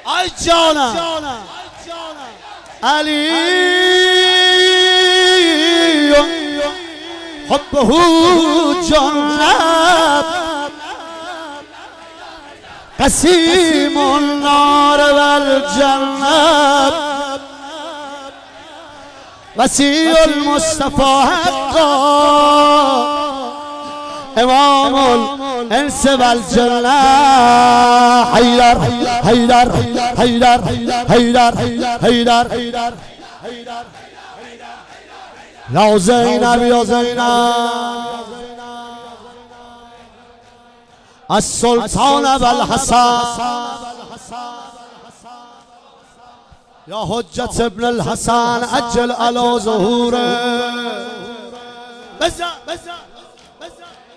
ای جانم علی حبه جنب قسیم النار والجنب وسیع المصطفى حقا امام الانس والجنه حیدر حیدر حیدر حیدر حیدر یا زینب یا زینب السلطان والحسن یا حجت ابن الحسن عجل على ظهوره